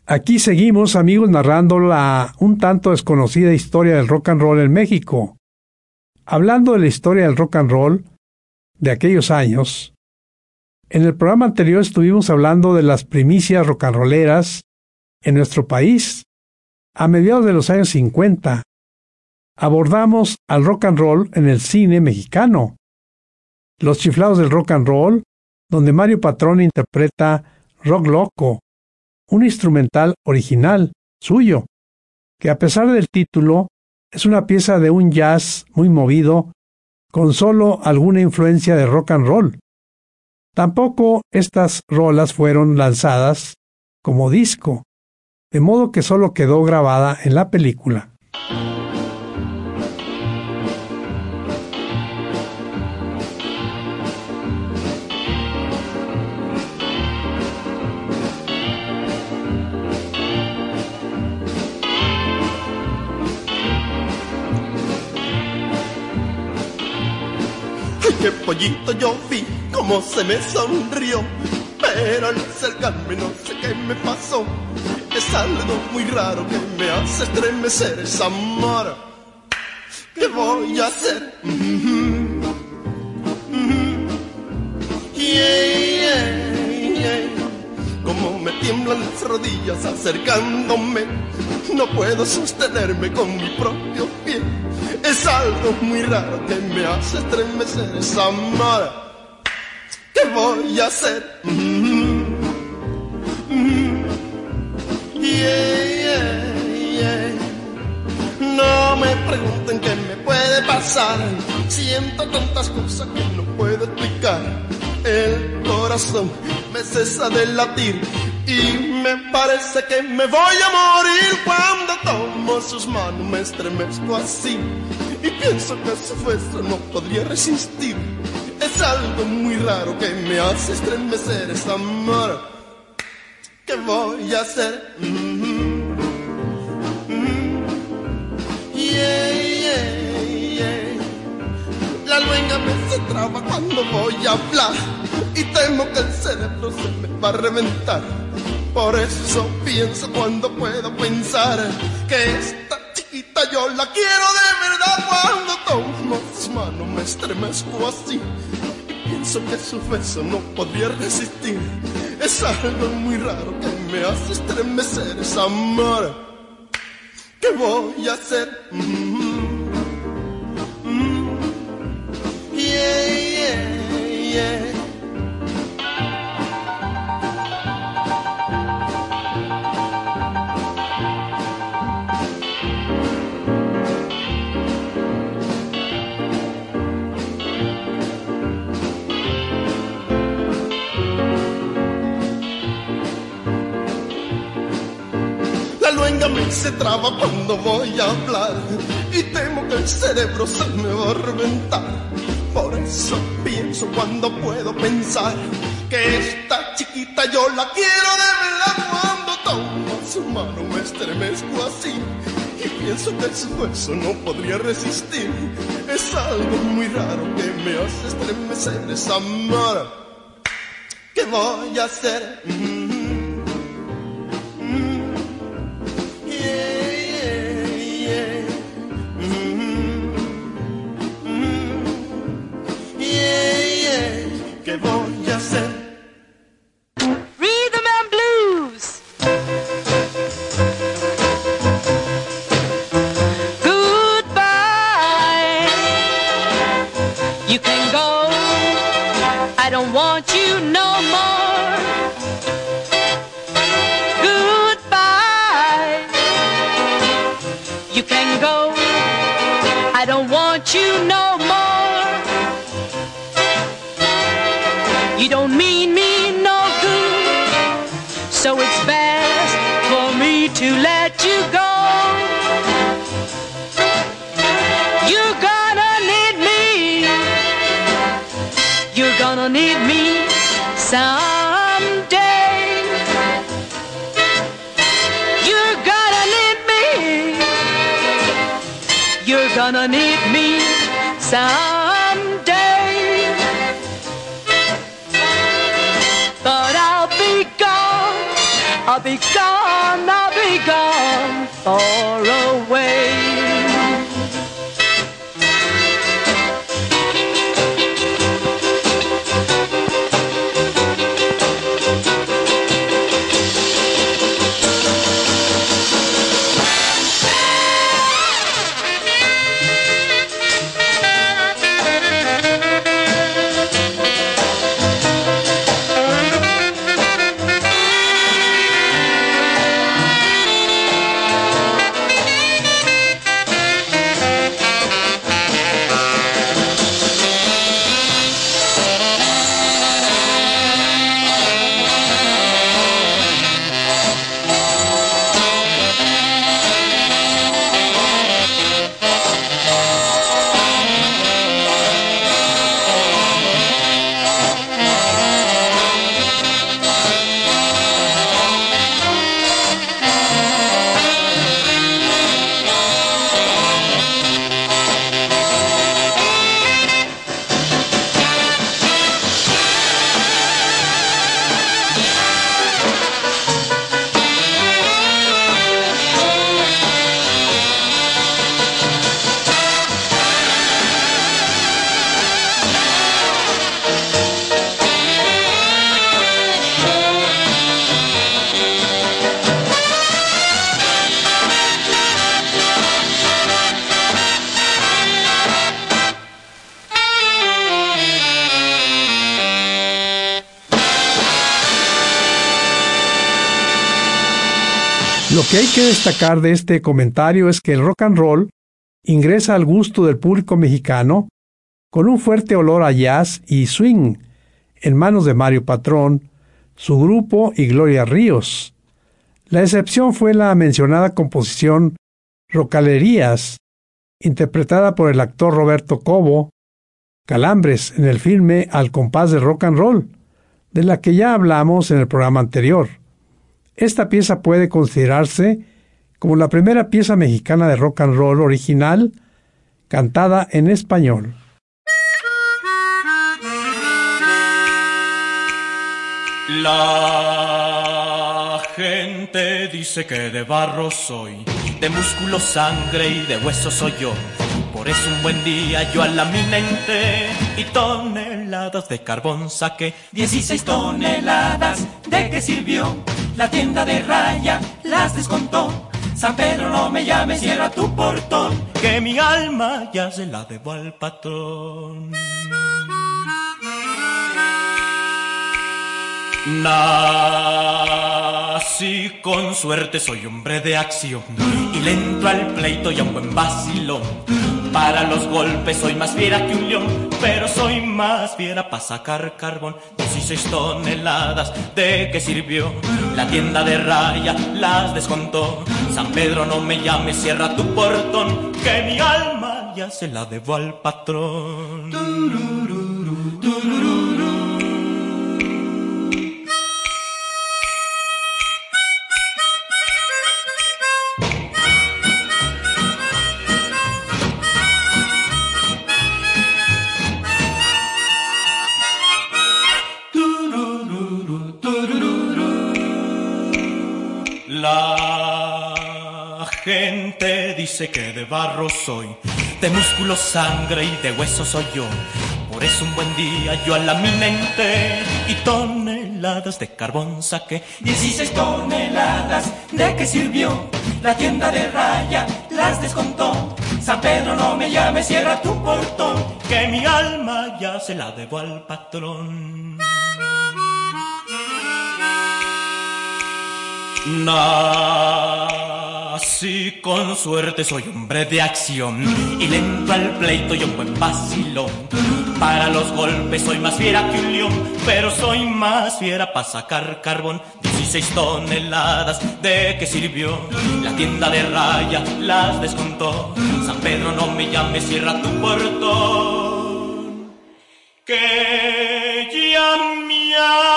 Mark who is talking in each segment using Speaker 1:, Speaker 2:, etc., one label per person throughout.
Speaker 1: Aquí seguimos, amigos, narrando la un tanto desconocida historia del rock and roll en México. Hablando de la historia del rock and roll de aquellos años, en el programa anterior estuvimos hablando de las primicias rock and rolleras en nuestro país. A mediados de los años 50, abordamos al rock and roll en el cine mexicano. Los chiflados del rock and roll, donde Mario Patrón interpreta Rock Loco, un instrumental original suyo, que a pesar del título, es una pieza de un jazz muy movido, con solo alguna influencia de rock and roll. Tampoco estas rolas fueron lanzadas como disco, de modo que solo quedó grabada en la película.
Speaker 2: Qué pollito yo vi, cómo se me sonrió, pero al acercarme no sé qué me pasó. Es algo muy raro que me hace estremecer, es amor. ¿Qué voy a hacer? Como me tiemblan las rodillas acercándome, no puedo sostenerme con mi propio pie. Es algo muy raro que me hace estremecer, es amor. ¿Qué voy a hacer? No me pregunten qué me puede pasar. Siento tantas cosas que no puedo explicar. El corazón me cesa de latir y me parece que me voy a morir. Cuando tomo sus manos me estremezco así y pienso que su beso no podría resistir. Es algo muy raro que me hace estremecer, es amor. ¿Qué voy a hacer? La lengua me se traba cuando voy a hablar y temo que el cerebro se me va a reventar. Por eso pienso cuando puedo pensar que esta chiquita yo la quiero de verdad. Cuando tomo sus manos me estremezco así y pienso que su beso no podría resistir. Es algo muy raro que me hace estremecer, es amor. ¿Qué voy a hacer? La lengua me se traba cuando voy a hablar y temo que el cerebro se me va a reventar. Por eso pienso cuando puedo pensar que esta chiquita yo la quiero de verdad. Cuando tomo su mano me estremezco así y pienso que su beso no podría resistir. Es algo muy raro que me hace estremecer, es amor. ¿Qué voy a hacer? ¿Qué voy a hacer?
Speaker 3: Rhythm and blues. Goodbye. You can go. I don't want you no more. Goodbye. You can go. I don't want you no more. You don't mean me no good, so it's best for me to let you go. You're gonna need me. You're gonna need me someday. You're gonna need me. You're gonna need me someday. But I'll be gone I'll be gone far away.
Speaker 1: Lo que hay que destacar de este comentario es que el rock and roll ingresa al gusto del público mexicano con un fuerte olor a jazz y swing, en manos de Mario Patrón, su grupo y Gloria Ríos. La excepción fue la mencionada composición Rocalerías, interpretada por el actor Roberto Cobo, Calambres, en el filme Al compás del rock and roll, de la que ya hablamos en el programa anterior. Esta pieza puede considerarse como la primera pieza mexicana de rock and roll original cantada en español.
Speaker 4: La gente dice que de barro soy, de músculo, sangre y de hueso soy yo. Por eso un buen día yo a la mina entré y toneladas de carbón saqué. 16 toneladas, ¿de qué sirvió? La tienda de raya las descontó. San Pedro, no me llames, cierra tu portón, que mi alma ya se la debo al patrón. Nací con suerte, soy hombre de acción y le entro al pleito y a un buen vacilón. Para los golpes soy más fiera que un león, pero soy más fiera para sacar carbón. 16 toneladas, ¿de qué sirvió? La tienda de raya las descontó. San Pedro, no me llames, cierra tu portón, que mi alma ya se la debo al patrón. Turururu, turururu. La gente dice que de barro soy, de músculo, sangre y de hueso soy yo. Por eso un buen día yo a la mina entré y toneladas de carbón saqué. 16 toneladas, ¿de qué sirvió? La tienda de raya las descontó. San Pedro, no me llames, cierra tu portón, que mi alma ya se la debo al patrón. Nací con suerte, soy hombre de acción y le entro al pleito y un buen vacilón. Para los golpes soy más fiera que un león, pero soy más fiera para sacar carbón. 16 toneladas, ¿de qué sirvió? La tienda de raya las descontó. San Pedro, no me llames, cierra tu portón, que ya mi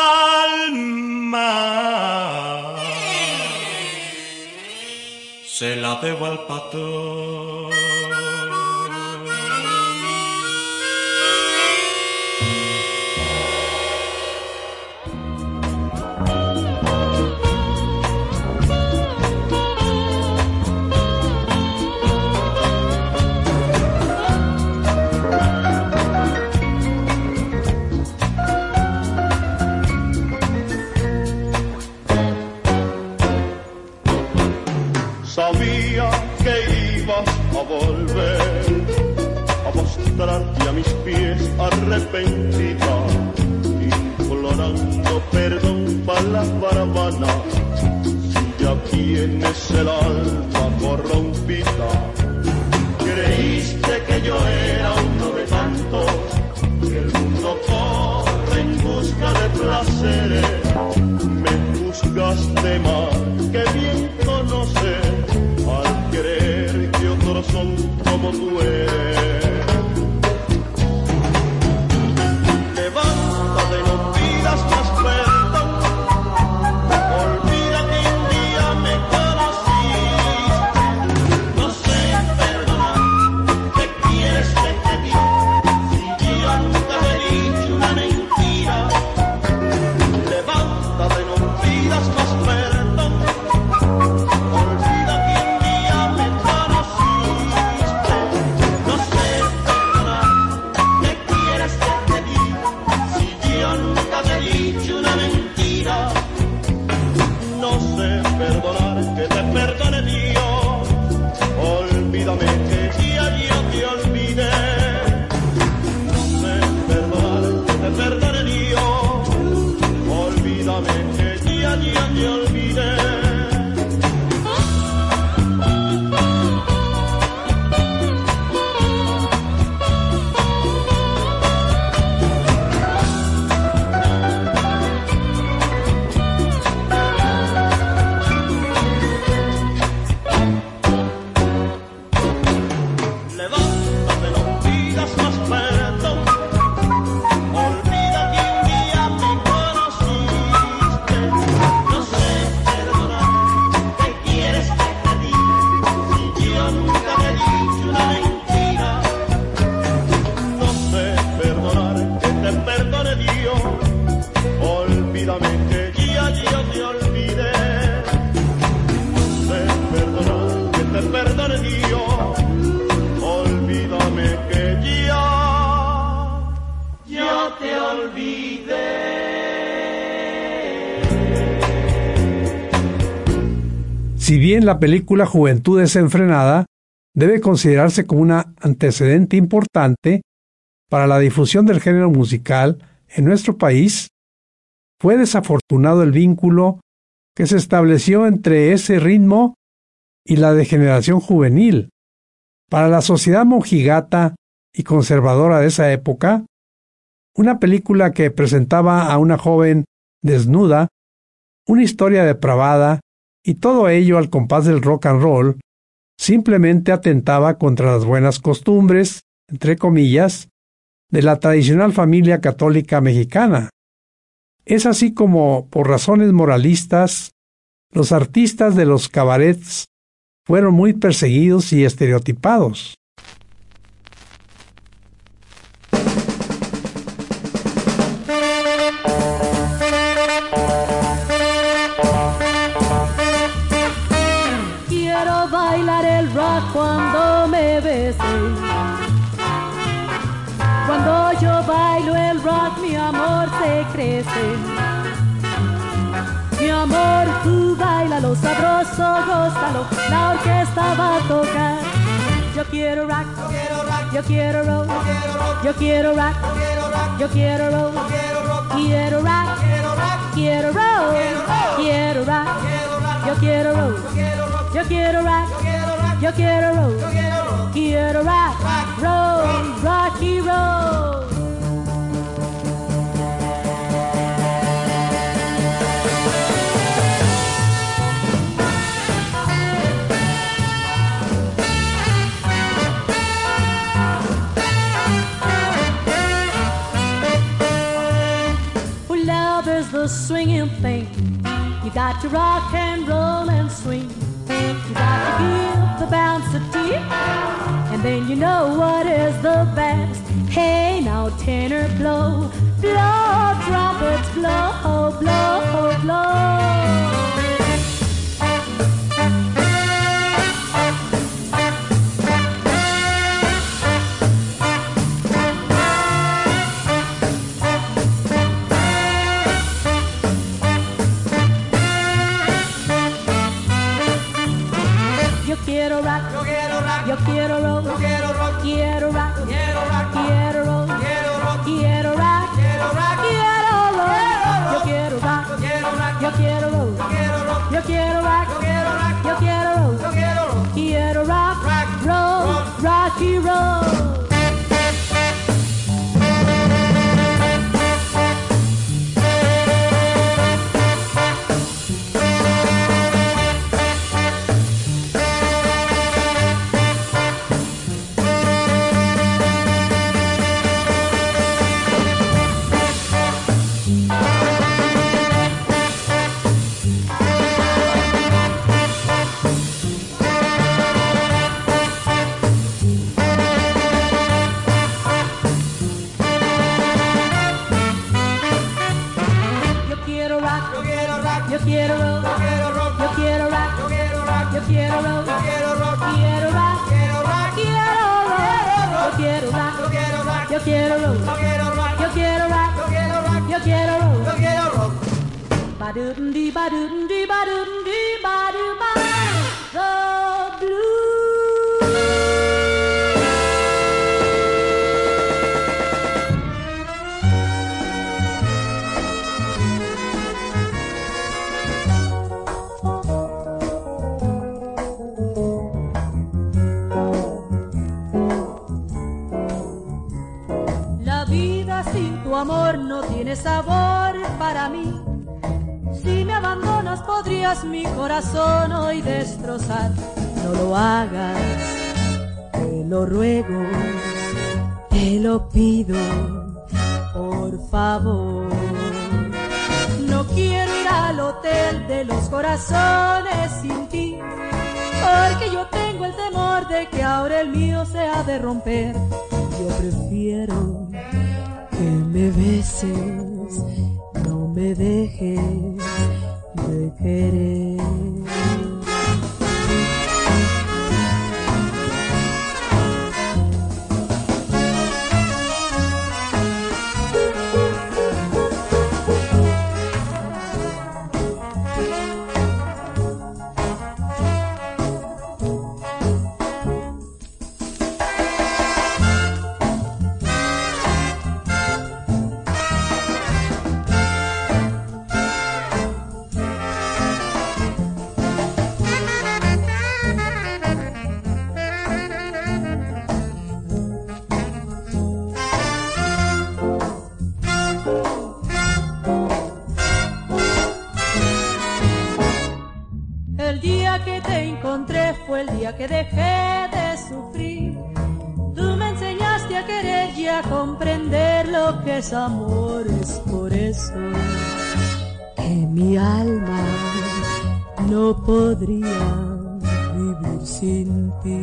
Speaker 4: alma se la debo al patrón.
Speaker 2: mis pies arrepentida, implorando perdón para la caravana. Si ya tienes el alma corrompida, creíste que yo era uno de tantos, que el mundo corre en busca de placeres. Me juzgaste mal, que bien conocer, al creer que otros son como tú eres. Levántate, no pidas más perdón, olvida que un día me conociste. No sé perdonar, ¿qué quieres que te diga? Si yo nunca te he dicho una mentira. Levántate, no pidas más perdón, olvida que un día me conociste. No sé perdonar, ¿qué quieres que te diga? Si yo nunca te he dicho una mentira. No sé perdonar, que te perdone Dios, olvídame que ya yo te olvidé. No sé perdonar, que te perdone Dios, olvídame que ya yo te olvidé. Levántate, no pidas más perdón, olvida que un día me conociste. No sé perdonar, ¿qué quieres que te diga? Si yo nunca te he dicho una mentira. No sé perdonar, que te perdone Dios, olvídame que ya yo te olvidé. No sé perdonar, que te perdone Dios, olvídame que ya yo te olvidé.
Speaker 1: Si bien la película Juventud desenfrenada debe considerarse como un antecedente importante para la difusión del género musical en nuestro país, fue desafortunado el vínculo que se estableció entre ese ritmo y la degeneración juvenil. Para la sociedad mojigata y conservadora de esa época, una película que presentaba a una joven desnuda, una historia depravada y todo ello al compás del rock and roll, simplemente atentaba contra las buenas costumbres, entre comillas, de la tradicional familia católica mexicana. Es así como, por razones moralistas, los artistas de los cabarets fueron muy perseguidos y estereotipados.
Speaker 5: Quiero bailar el rock cuando me besen. Cuando yo bailo el rock, mi amor se crece. Mi amor, tú bailalo sabroso, gózalo, la orquesta va a tocar. Yo quiero rock, yo quiero roll, yo quiero rock, yo quiero roll, quiero rock, quiero roll, quiero rock, yo quiero roll, yo quiero rock, yo quiero roll, quiero rock, roll, rocky roll. The swinging thing, you got to rock and roll and swing. You got to give the bounce a tip, and then you know what is the best. Hey now, tenor blow, blow, trumpets blow, blow, blow. Yo quiero roll, quiero rock, quiero rock, quiero rock, quiero roll, quiero rock, quiero rock, quiero rock, quiero roll. Yo quiero rock, yo quiero roll, yo quiero rock, yo quiero roll, quiero rock, roll, rocky roll. Yo quiero rock, yo quiero rock, yo quiero rock, yo quiero rock, yo quiero rock, quiero rock, quiero rock, quiero rock, yo quiero rock, yo quiero rock, yo quiero rock, yo quiero rock, yo quiero rock. Ba-dum dee ba-dum dee ba-dum dee ba-dum ba, the blues. Sin tu amor no tiene sabor para mí. Si me abandonas podrías mi corazón hoy destrozar. No lo hagas, te lo ruego, te lo pido, por favor. No quiero ir al hotel de los corazones sin ti, porque yo tengo el temor de que ahora el mío se ha de romper. Yo prefiero que me beses, no me dejes de querer. Fue el día que dejé de sufrir. Tú me enseñaste a querer y a comprender lo que es amor. Es por eso que mi alma no podría vivir sin ti.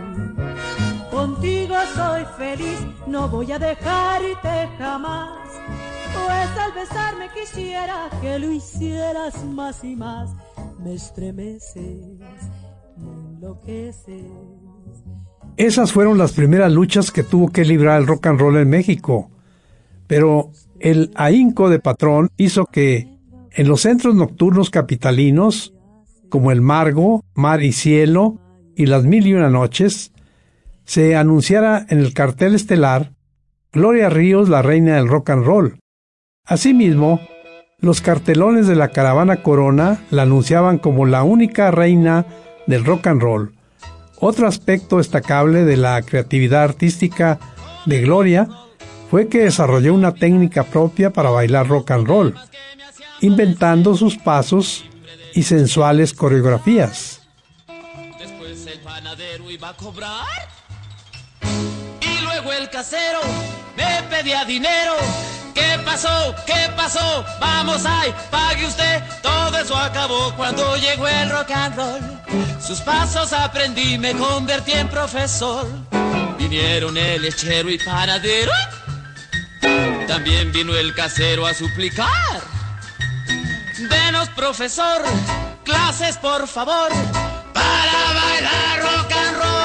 Speaker 5: Contigo soy feliz, no voy a dejarte jamás. Pues al besarme quisiera que lo hicieras más y más. Me estremeces, me enloqueces.
Speaker 1: Esas fueron las primeras luchas que tuvo que librar el rock and roll en México. Pero el ahínco de Patrón hizo que en los centros nocturnos capitalinos, como el Margo, Mar y Cielo y las Mil y Una Noches, se anunciara en el cartel estelar Gloria Ríos, la reina del rock and roll. Asimismo, los cartelones de la caravana Corona la anunciaban como la única reina del rock and roll. Otro aspecto destacable de la creatividad artística de Gloria fue que desarrolló una técnica propia para bailar rock and roll, inventando sus pasos y sensuales coreografías.
Speaker 6: Después el panadero iba a cobrar y luego el casero me pedía dinero. ¿Qué pasó? ¿Qué pasó? Vamos ahí, pague usted. Todo eso acabó cuando llegó el rock and roll. Sus pasos aprendí, me convertí en profesor. Vinieron el lechero y panadero, también vino el casero a suplicar. Denos, profesor, clases por favor, para bailar rock and roll.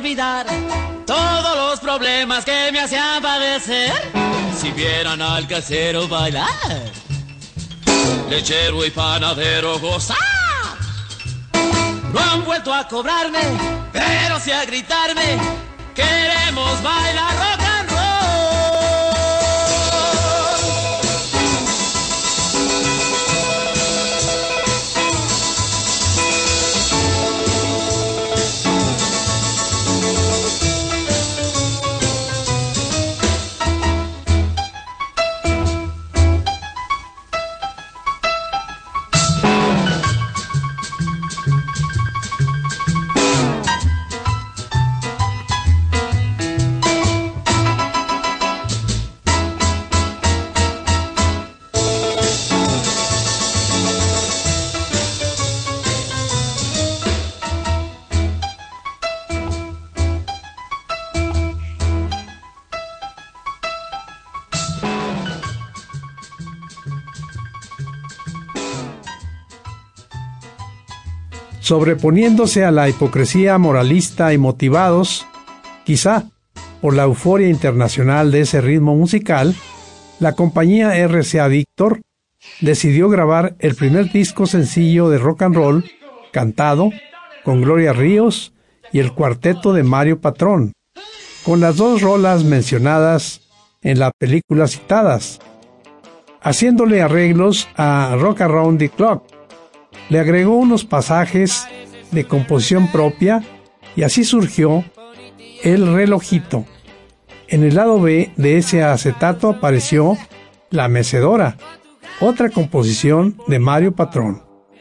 Speaker 6: olvidar todos los problemas que me hacían padecer. Si vieran al casero bailar, lechero y panadero gozar. No han vuelto a cobrarme, pero sí a gritarme: queremos bailar rock and roll.
Speaker 1: Sobreponiéndose a la hipocresía moralista y motivados, quizá por la euforia internacional de ese ritmo musical, la compañía RCA Víctor decidió grabar el primer disco sencillo de rock and roll cantado con Gloria Ríos y el cuarteto de Mario Patrón, con las dos rolas mencionadas en la película citadas, haciéndole arreglos a Rock Around the Clock. Le agregó unos pasajes de composición propia y así surgió El Relojito. En el lado B de ese acetato apareció La Mecedora, otra composición de Mario Patrón.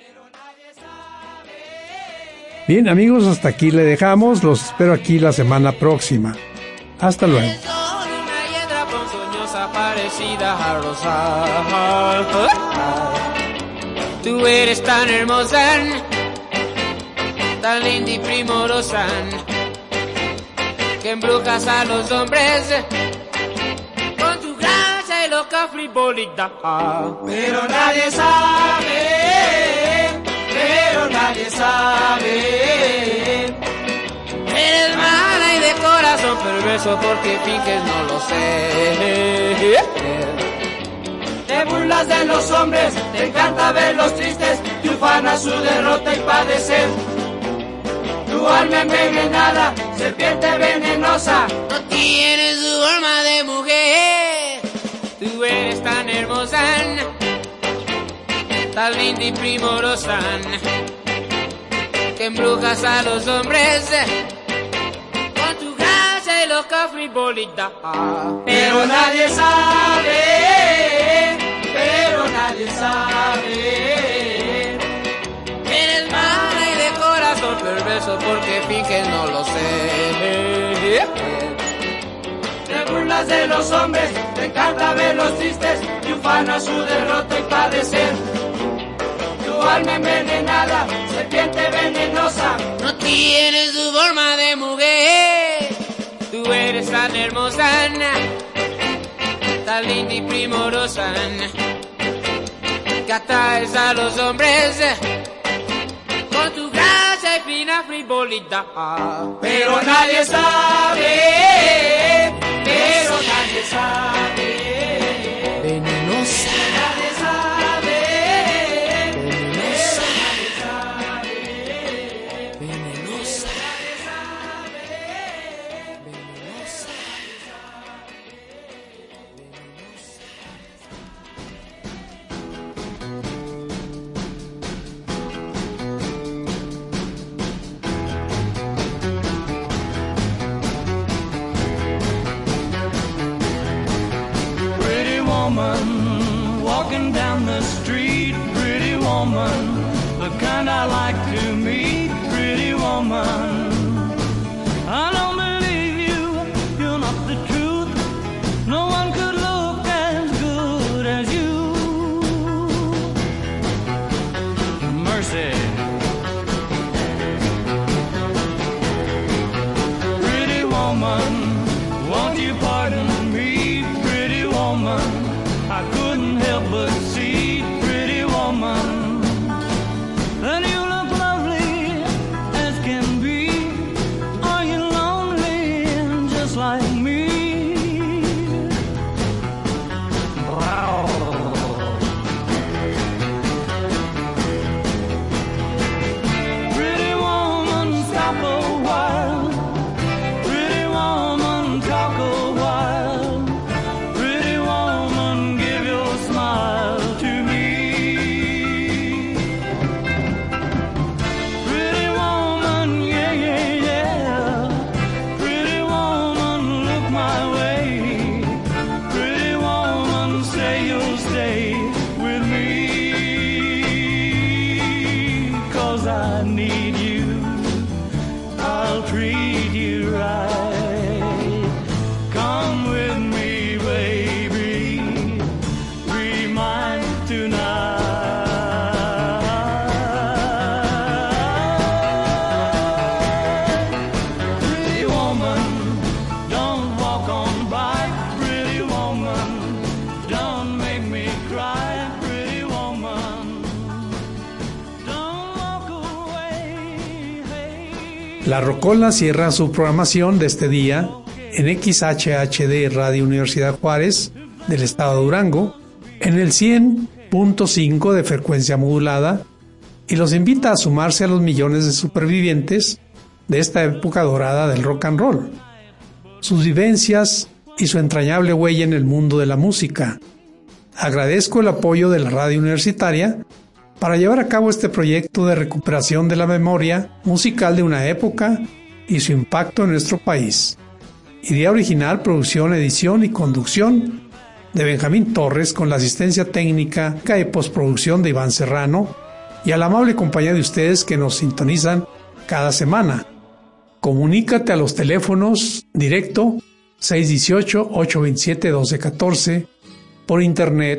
Speaker 1: Bien, amigos, hasta aquí le dejamos. Los espero aquí la semana próxima. Hasta luego.
Speaker 7: Tú eres tan hermosa, tan linda y primorosa, que embrujas a los hombres con tu gracia y loca frivolidad. Pero nadie sabe, eres mala y de corazón perverso porque finges no lo sé. Te burlas de los hombres, te encanta verlos tristes, te ufana su derrota y padecer. Tu alma envenenada, serpiente venenosa, no tienes su alma de mujer. Tú eres tan hermosa, tan linda y primorosa, que embrujas a los hombres con tu gracia y loca frivolidad. Pero nadie sabe, eres mala y de corazón perverso porque finges no lo sé. Te burlas de los hombres, te encanta verlos tristes, y ufana su derrota y padecer. Tu alma envenenada, serpiente venenosa, no tienes su forma de mujer. Tú eres tan hermosa, tan linda y primorosa, que atraes a los hombres con tu gracia y fina frivolidad. Pero nadie sabe, venenosa. Nadie sabe, venenosa. Venenosa.
Speaker 8: Walking down the street, pretty woman, the kind I like to meet, pretty woman. I don't believe you, you're not the truth. No one could look as good as you. Mercy. Pretty woman, won't you pardon me, pretty woman? I couldn't help but see, pretty woman, that you look lovely as can be. Are you lonely? stay with me, 'cause I need you. I'll treat you right. Come with me, baby. Be mine tonight. Pretty woman, don't walk on by. Pretty woman, don't make me cry. Pretty woman, don't walk away. Hey.
Speaker 1: La Rocola cierra su programación de este día en XHHD Radio Universidad Juárez del estado de Durango, en el 100.5 de frecuencia modulada, y los invita a sumarse a los millones de supervivientes de esta época dorada del rock and roll, sus vivencias y su entrañable huella en el mundo de la música. Agradezco el apoyo de la radio universitaria para llevar a cabo este proyecto de recuperación de la memoria musical de una época y su impacto en nuestro país. Idea original, producción, edición y conducción de Benjamín Torres, con la asistencia técnica y postproducción de Iván Serrano, y a la amable compañía de ustedes que nos sintonizan cada semana. Comunícate a los teléfonos directo 618-827-1214, por internet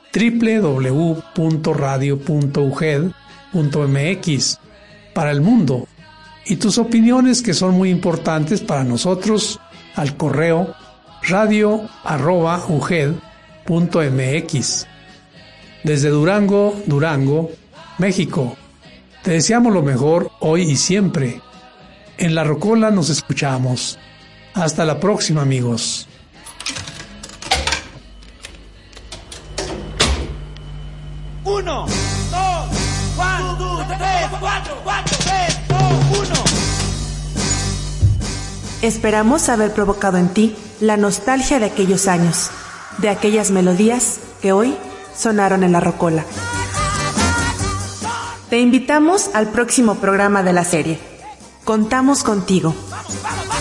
Speaker 1: www.radio.uged.mx para el mundo, y tus opiniones, que son muy importantes para nosotros, al correo radio@uged.mx. Desde Durango, México, te deseamos lo mejor hoy y siempre. En La Rocola nos escuchamos. Hasta la próxima, amigos.
Speaker 9: Uno, dos, tres, cuatro, tres, dos, uno.
Speaker 10: Esperamos haber provocado en ti la nostalgia de aquellos años, de aquellas melodías que hoy sonaron en La Rocola. Te invitamos al próximo programa de la serie. Contamos contigo.
Speaker 9: Vamos, vamos, vamos.